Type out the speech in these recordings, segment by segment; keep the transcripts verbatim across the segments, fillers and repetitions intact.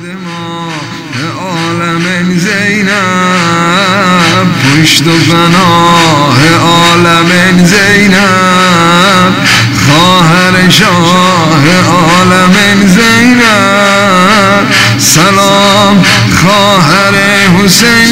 ماه عالم زینب، پشت و پناه عالم زینب، خواهر شاه عالم زینب. سلام خواهر حسین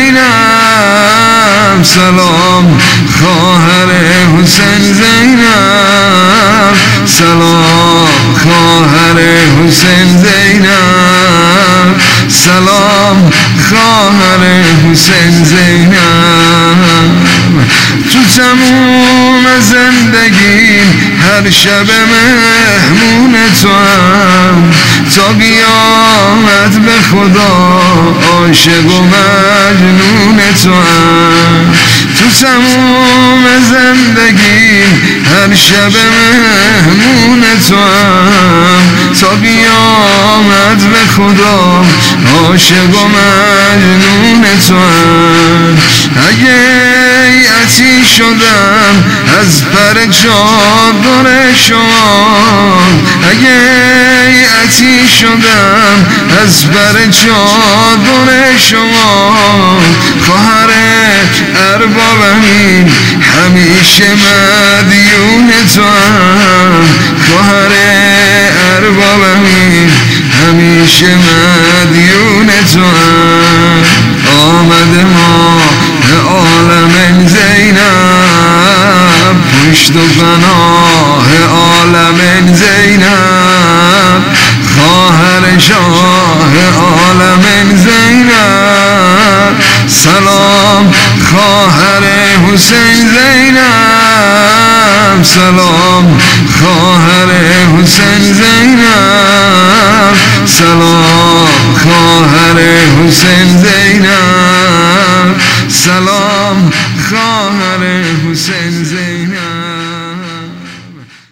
زینب، سلام خواهر حسین زینب، سلام خواهر حسین زینب، سلام خواهر حسین زینب. تو تموم زندگی هر شب مهمون تو هم، تا قیامت به خدا عاشق و مجنون تو هم. تو تموم زندگی هر شب مهمون تو هم، تا قیامت به خدا عاشق و مجنون تو هم. اگه یتی شدم از پر چادر شما، اگه یتی شدم از پر چادر شما، خواهر اربابمی همیشه مدیون تو هم، خواهر اربابمی همیشه مدیون تو هم. آمد ماه عالم زینب، پشت و پناه عالم زینب، خواهر شاه عالم زینب. سلام خواهر حسین زینب، سلام خواهر حسین زینب، سلام خواهر حسین زینب، سلام خواهر حسین زینب.